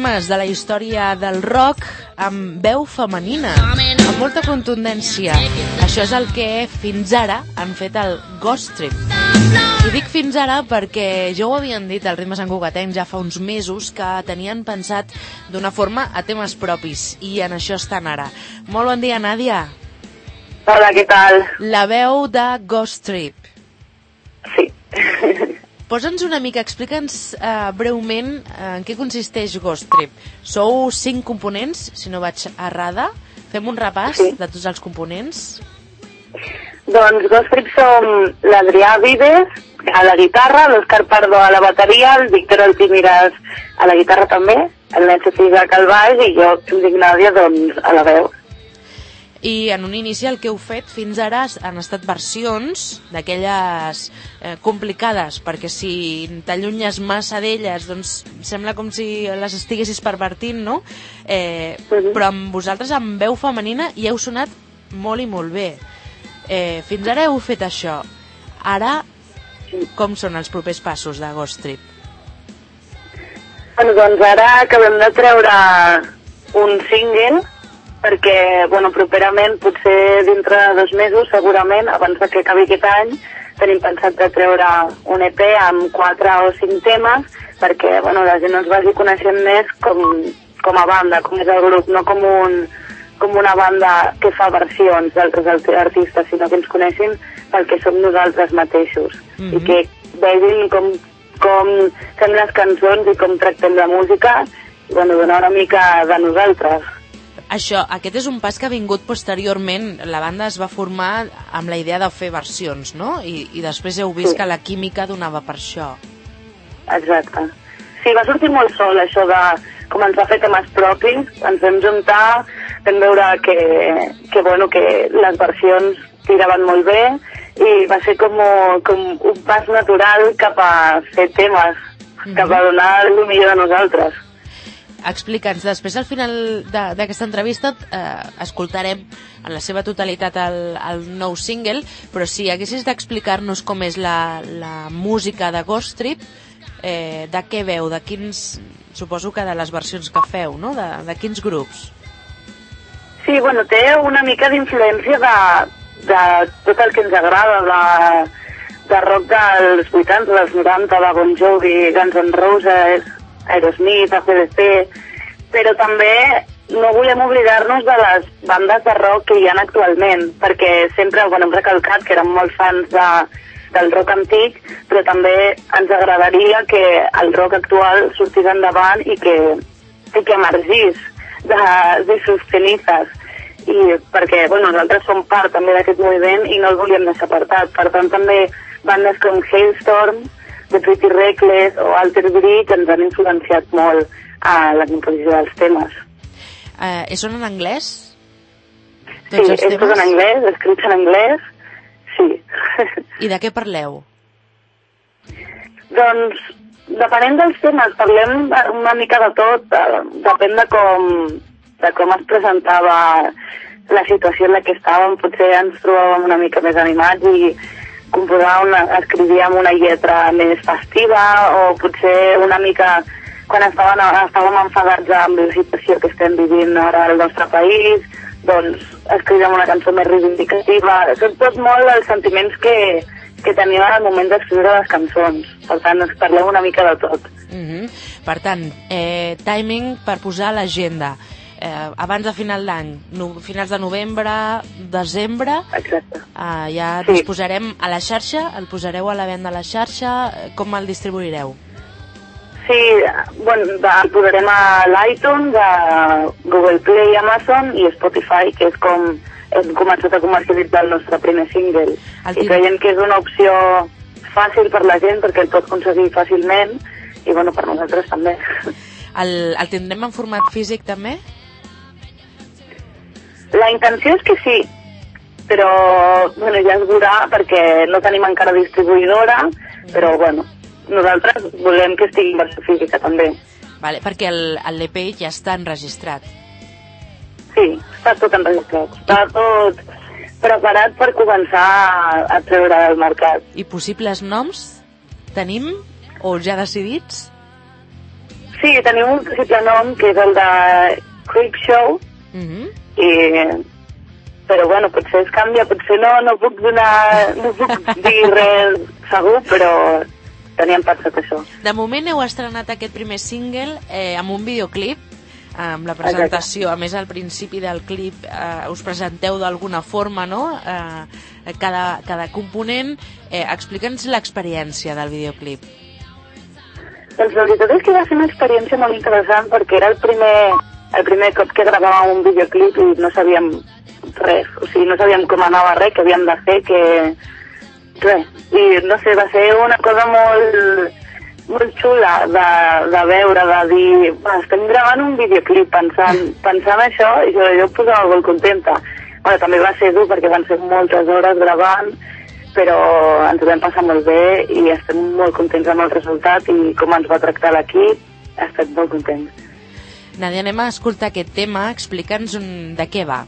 temes de la història del rock amb veu femenina, amb molta contundència. Això és el que fins ara han fet el Ghost Trip. I dic fins ara perquè ja ho havien dit al Ritme Sant Cugatenc ja fa uns mesos que tenien pensat d'una forma a temes propis, i en això estan ara. Molt bon dia, Nàdia. Hola, què tal? La veu de Ghost Trip. Sí. Posa'ns una mica, explica'ns breument en què consisteix Ghost Trip. Sou 5 components, si no vaig errada. Fem un repàs de tots els components. Doncs Ghost Trip som l'Adrià Vives a la guitarra, l'Òscar Pardo a la bateria, el Víctor Altimires a la guitarra també, el Nense Fisac al baix i jo, que em dic Nàdia, doncs a la veu. I en un inici el que heu fet fins ara han estat versions d'aquelles complicades, perquè si t'allunyes massa d'elles doncs sembla com si les estiguessis pervertint, no? Però amb vosaltres amb veu femenina hi heu sonat molt i molt bé. Fins ara heu fet això. Ara, com són els propers passos de Ghost Trip? Bueno, doncs ara acabem de treure un single perquè, bueno, properament, potser dintre de 2 mesos, segurament, abans que acabi aquest any, tenim pensat de treure un EP amb 4 o 5 temes, perquè, bueno, la gent ens vagi coneixent més com a banda, com és el grup, no com una banda que fa versions d'altres artistes, sinó que ens coneixin pel que som nosaltres mateixos, i que vegin com fem les cançons i com tractem la música, i, bueno, donar una mica de nosaltres. Aquest és un pas que ha vingut posteriorment. La banda es va formar amb la idea de fer versions, no? I després heu vist que la química donava per això. Exacte. Sí, va sortir molt sol, això de començar a fer temes propis. Ens vam juntar, vam veure que les versions tiraven molt bé i va ser com un pas natural cap a fer temes, cap a donar el millor de nosaltres. Explica'ns, després al final d'aquesta entrevista escoltarem en la seva totalitat el nou single, però si haguessis d'explicar-nos com és la música de Ghost Trip, de què veu, de quins, suposo que de les versions que feu, no? De quins grups? Sí, bueno, té una mica d'influència de tot el que ens agrada, de rock dels 80, dels 90, de Bon Jovi, Guns N' Roses, Aerosmith, ACDC, però també no volem oblidar-nos de les bandes de rock que hi ha actualment, perquè sempre hem recalcat que érem molt fans del rock antic, però també ens agradaria que el rock actual sortís endavant i que emergís de sus cenizas, i perquè nosaltres som part també d'aquest moviment i no el volíem deixar apartat. Per tant, també bandes com Hailstorm, The Pretty Reckless o Alter Bridge ens han influenciat molt a la composició dels temes. Són en anglès? Sí, és tot en anglès, escrits en anglès, sí. I de què parleu? Doncs, depenent dels temes, parlem una mica de tot, depèn de com es presentava la situació en la que estàvem, potser ens trobàvem una mica més animats i escrivíem una lletra més festiva, o potser una mica quan estàvem enfadats amb la situació que estem vivint ara al nostre país, doncs escrivíem una cançó més reivindicativa. Són tot molt els sentiments que tenim en el moment d'escriure les cançons. Per tant, ens parlem una mica de tot. Per tant, timing per posar a l'agenda. Abans de final d'any, finals de novembre, desembre. Exacte. Ja disposarem a la xarxa, el posareu a la venda a la xarxa, com el distribuireu? Sí, bueno, el posarem a l'iTunes, a Google Play, Amazon i Spotify, que és com hem començat a comercialitzar el nostre primer single. I creiem que és una opció fàcil per la gent perquè el pot aconseguir fàcilment i, bueno, per nosaltres també. El tindrem en format físic també? La intenció és que sí, però ja es veurà perquè no tenim encara distribuïdora, però nosaltres volem que estigui en versió física també. Vale, perquè l'EP ja està enregistrat. Sí, està tot enregistrat, està tot preparat per començar a treure al mercat. I possibles noms tenim o ja decidits? Sí, tenim un possible nom, que és el de Creep Show, però bueno, potser es canvia, potser no puc dir res segur, però teníem pensat això. De moment heu estrenat aquest primer single amb un videoclip, amb la presentació. A més, al principi del clip us presenteu d'alguna forma, no? Cada component. Explica'ns l'experiència del videoclip. Doncs la veritat és que va ser una experiència molt interessant, perquè era el primer cop que gravàvem un videoclip i no sabíem res, o sigui, no sabíem com anava res, que havíem de fer, res. I no sé, va ser una cosa molt xula de veure, de dir, estem gravant un videoclip pensant això, i jo em posava molt contenta. Bueno, també va ser dur perquè van ser moltes hores gravant, però ens ho vam passar molt bé i estem molt contents amb el resultat i com ens va tractar l'equip, estem molt contents. Nàdia, anem a escoltar aquest tema, explica'ns de què va.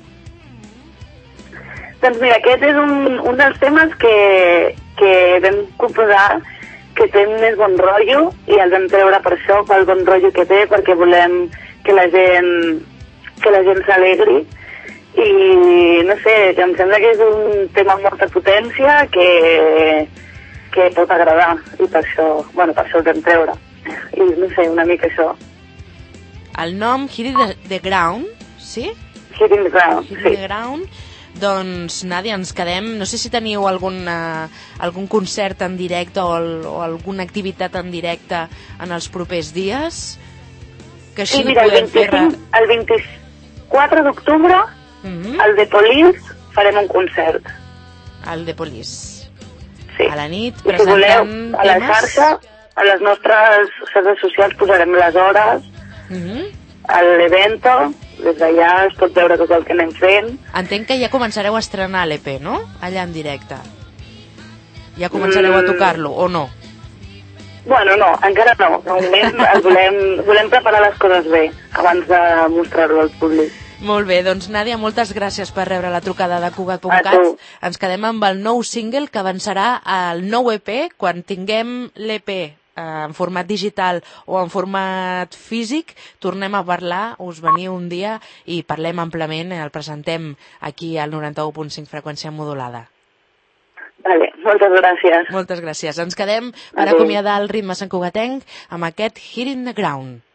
Doncs mira, aquest és un dels temes que vam composar, que té més bon rotllo, i el vam treure per això, pel bon rotllo que té, perquè volem que la gent s'alegri. I no sé, em sembla que és un tema amb molta potència que pot agradar, i per això el vam treure. I no sé, una mica això. El nom, Hitting the Ground, sí? Hitting the Ground, sí. Hitting the Ground. Doncs, Nàdia, ens quedem... No sé si teniu algun concert en directe o alguna activitat en directe en els propers dies, que així mira, podem fer... El 24 d'octubre, al The Police, farem un concert. Al The Police. Sí. A la nit, i si voleu, a la xarxa, a les nostres xarxes socials posarem les hores, a l'evento, des d'allà es pot veure tot el que anem fent. Entenc que ja començareu a estrenar l'EP, no? Allà en directe. Ja començareu a tocar-lo, o no? Bueno, no, encara no. No volem preparar les coses bé abans de mostrar-lo al públic. Molt bé, doncs Nàdia, moltes gràcies per rebre la trucada de Cugat.cat. Ens quedem amb el nou single que avançarà al nou EP. Quan tinguem l'EP en format digital o en format físic, tornem a parlar, us veniu un dia i parlem amplament, el presentem aquí al 91.5 freqüència modulada. Vale, moltes gràcies. Moltes gràcies. Ens quedem per acomiadar el ritme santcugatenc amb aquest Hitting the Ground.